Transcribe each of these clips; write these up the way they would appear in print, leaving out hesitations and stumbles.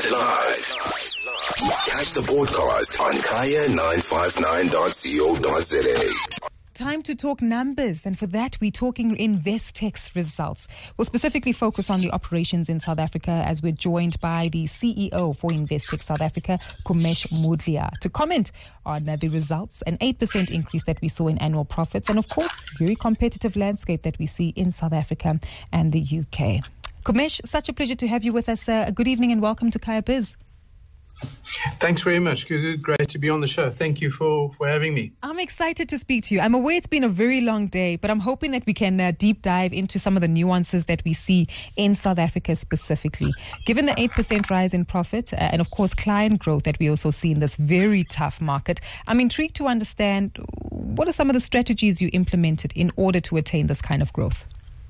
Live. Catch the podcast on kaya959.co.za. Time to talk numbers, and for that we're talking Investec's results. We'll specifically focus on the operations in South Africa as we're joined by the CEO for Investec South Africa, Kumesh Mudlia, to comment on the results, an 8% increase that we saw in annual profits, and of course, very competitive landscape that we see in South Africa and the UK. Kumesh, such a pleasure to have you with us. Good evening and welcome to Kaya Biz. Thanks very much, Gugu. Great to be on the show. Thank you for having me. I'm excited to speak to you. I'm aware it's been a very long day, but I'm hoping that we can deep dive into some of the nuances that we see in South Africa specifically. Given the 8% rise in profit and, of course, client growth that we also see in this very tough market, I'm intrigued to understand what are some of the strategies you implemented in order to attain this kind of growth?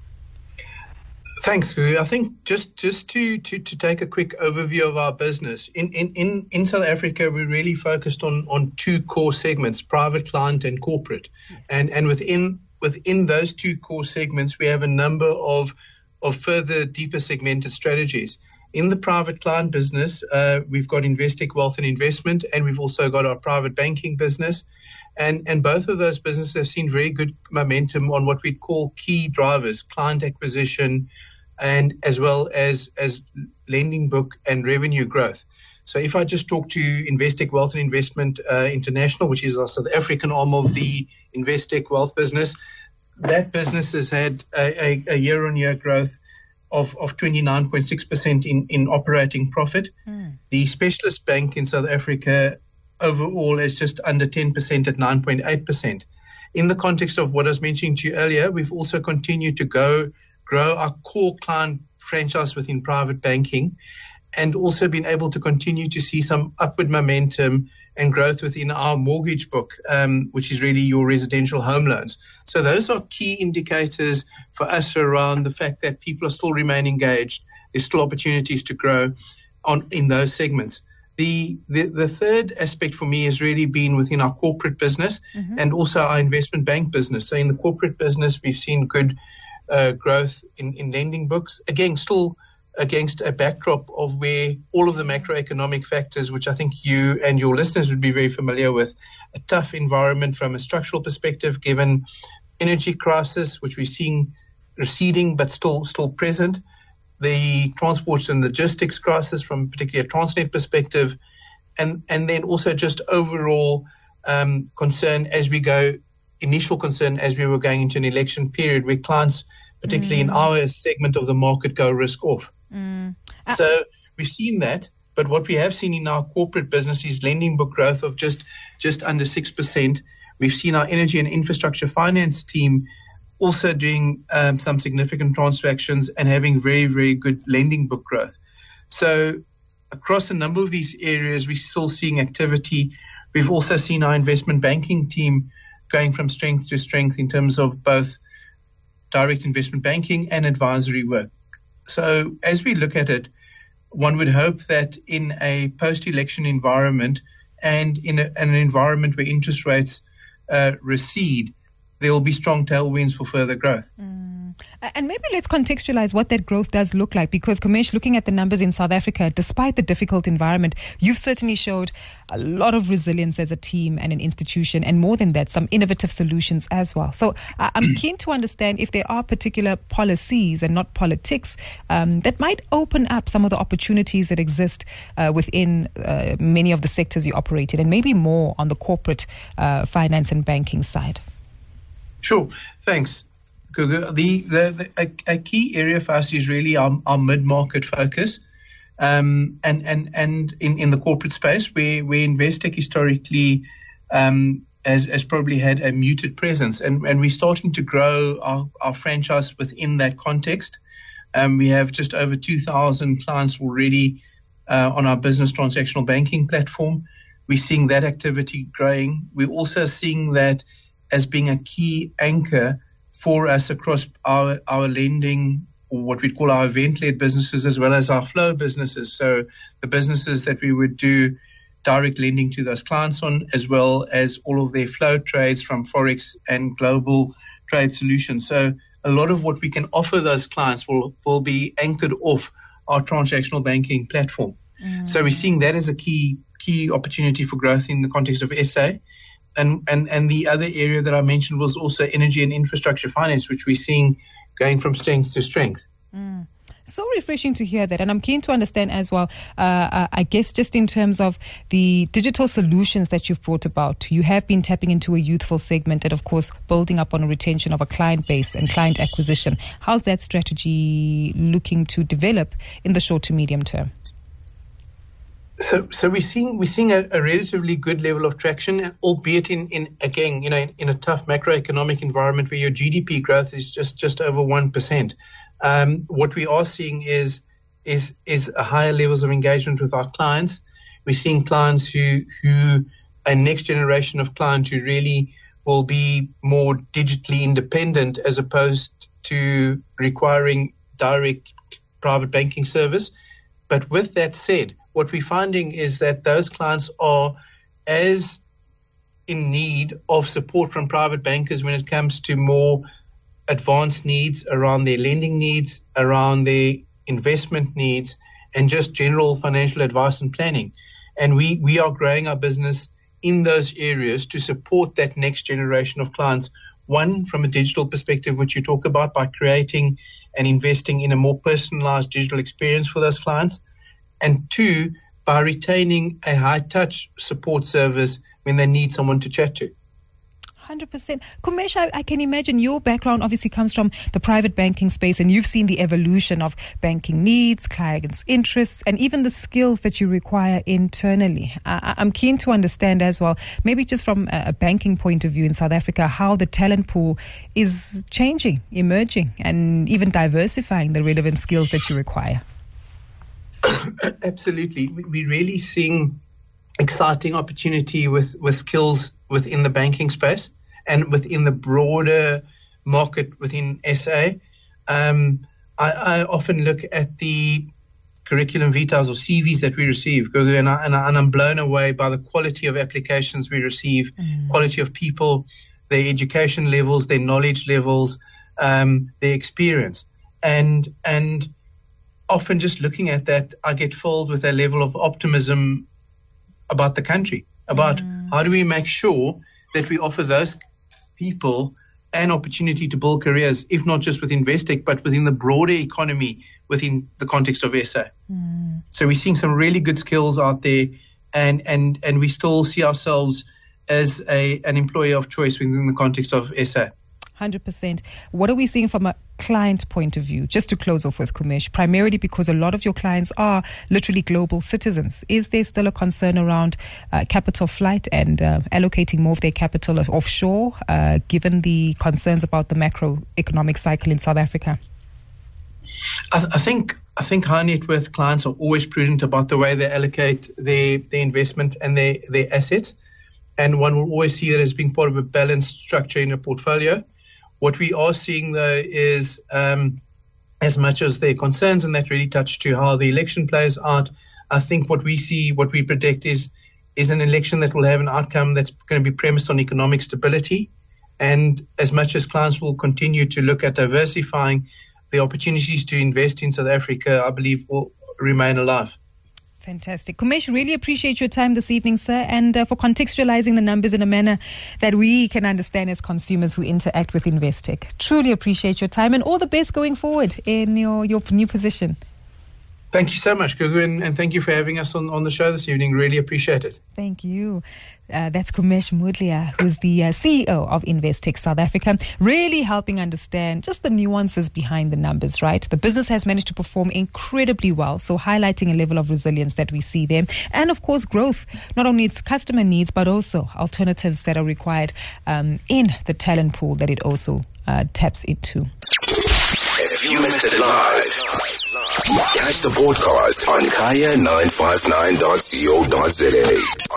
Thanks, Gugu. I think just to take a quick overview of our business, in South Africa, we really focused on two core segments, private client and corporate. And within those two core segments, we have a number of further deeper segmented strategies. In the private client business, we've got Investec Wealth and Investment, and we've also got our private banking business. And both of those businesses have seen very good momentum on what we'd call key drivers, client acquisition, and as well as lending book and revenue growth. So if I just talk to Investec Wealth and Investment International, which is our South African arm of the Investec Wealth business, that business has had a year-on-year growth of 29.6% in operating profit. The specialist bank in South Africa overall is just under 10% at 9.8%. In the context of what I was mentioning to you earlier, we've also continued to grow our core client franchise within private banking, and also been able to continue to see some upward momentum and growth within our mortgage book, which is really your residential home loans. So those are key indicators for us around the fact that people are still remaining engaged. There's still opportunities to grow in those segments. The third aspect for me has really been within our corporate business and also our investment bank business. So in the corporate business, we've seen good growth in lending books, again, still against a backdrop of where all of the macroeconomic factors, which I think you and your listeners would be very familiar with, a tough environment from a structural perspective, given energy crisis, which we're seeing receding but still present, the transport and logistics crisis from particularly a Transnet perspective, and then also just overall concern as we were going into an election period where clients, particularly in our segment of the market, go risk off. So we've seen that, but what we have seen in our corporate business is lending book growth of just under 6%. We've seen our energy and infrastructure finance team also doing some significant transactions and having very, very good lending book growth. So across a number of these areas, we're still seeing activity. We've also seen our investment banking team going from strength to strength in terms of both direct investment banking and advisory work. So as we look at it, one would hope that in a post-election environment and in an environment where interest rates recede, there will be strong tailwinds for further growth. And maybe let's contextualize what that growth does look like, because Kumesh, looking at the numbers in South Africa, despite the difficult environment, you've certainly showed a lot of resilience as a team and an institution, and more than that, some innovative solutions as well. So I'm keen to understand if there are particular policies and not politics that might open up some of the opportunities that exist within many of the sectors you operate in, and maybe more on the corporate finance and banking side. Sure, thanks, Gugu. A key area for us is really our mid-market focus, and in the corporate space, where Investec historically has probably had a muted presence, and we're starting to grow our franchise within that context. We have just over 2,000 clients already on our business transactional banking platform. We're seeing that activity growing. We're also seeing that as being a key anchor for us across our lending, or what we call our event-led businesses, as well as our flow businesses. So the businesses that we would do direct lending to those clients on, as well as all of their flow trades from Forex and global trade solutions. So a lot of what we can offer those clients will be anchored off our transactional banking platform. So we're seeing that as a key opportunity for growth in the context of SA. And the other area that I mentioned was also energy and infrastructure finance, which we're seeing going from strength to strength. So refreshing to hear that. And I'm keen to understand as well, I guess just in terms of the digital solutions that you've brought about, you have been tapping into a youthful segment and, of course, building up on a retention of a client base and client acquisition. How's that strategy looking to develop in the short to medium term? So we're seeing a relatively good level of traction, albeit in a tough macroeconomic environment where your GDP growth is just over 1%. What we are seeing is a higher levels of engagement with our clients. We're seeing clients who a next generation of client who really will be more digitally independent as opposed to requiring direct private banking service. But with that said, what we're finding is that those clients are as in need of support from private bankers when it comes to more advanced needs around their lending needs, around their investment needs, and just general financial advice and planning. And we are growing our business in those areas to support that next generation of clients. One, from a digital perspective, which you talk about, by creating and investing in a more personalized digital experience for those clients. And two, by retaining a high-touch support service when they need someone to chat to. 100%. Kumesh, I can imagine your background obviously comes from the private banking space, and you've seen the evolution of banking needs, clients' interests, and even the skills that you require internally. I'm keen to understand as well, maybe just from a banking point of view in South Africa, how the talent pool is changing, emerging, and even diversifying the relevant skills that you require. Absolutely. We're really seeing exciting opportunity with skills within the banking space and within the broader market within SA. I often look at the curriculum vitae or CVs that we receive, and I'm blown away by the quality of applications we receive, quality of people, their education levels, their knowledge levels, their experience. And often just looking at that, I get filled with a level of optimism about the country, about how do we make sure that we offer those people an opportunity to build careers, if not just with Investec, but within the broader economy within the context of SA. So we're seeing some really good skills out there, and we still see ourselves as an employer of choice within the context of SA. 100%. What are we seeing from a client point of view? Just to close off with, Kumesh, primarily because a lot of your clients are literally global citizens. Is there still a concern around capital flight and allocating more of their capital offshore, given the concerns about the macroeconomic cycle in South Africa? I think high net worth clients are always prudent about the way they allocate their investment and their assets. And one will always see that as being part of a balanced structure in a portfolio. What we are seeing, though, is as much as their concerns, and that really touch to how the election plays out, I think what we predict is an election that will have an outcome that's going to be premised on economic stability. And as much as clients will continue to look at diversifying, the opportunities to invest in South Africa, I believe, will remain alive. Fantastic. Kumesh, really appreciate your time this evening, sir, and for contextualizing the numbers in a manner that we can understand as consumers who interact with Investec. Truly appreciate your time, and all the best going forward in your new position. Thank you so much, Gugu, and thank you for having us on the show this evening. Really appreciate it. Thank you. That's Kumesh Mudlia, who's the CEO of Investec South Africa, really helping understand just the nuances behind the numbers, right? The business has managed to perform incredibly well, so highlighting a level of resilience that we see there. And, of course, growth, not only its customer needs, but also alternatives that are required in the talent pool that it also taps into. If you missed it live, catch the podcast on kaya959.co.za.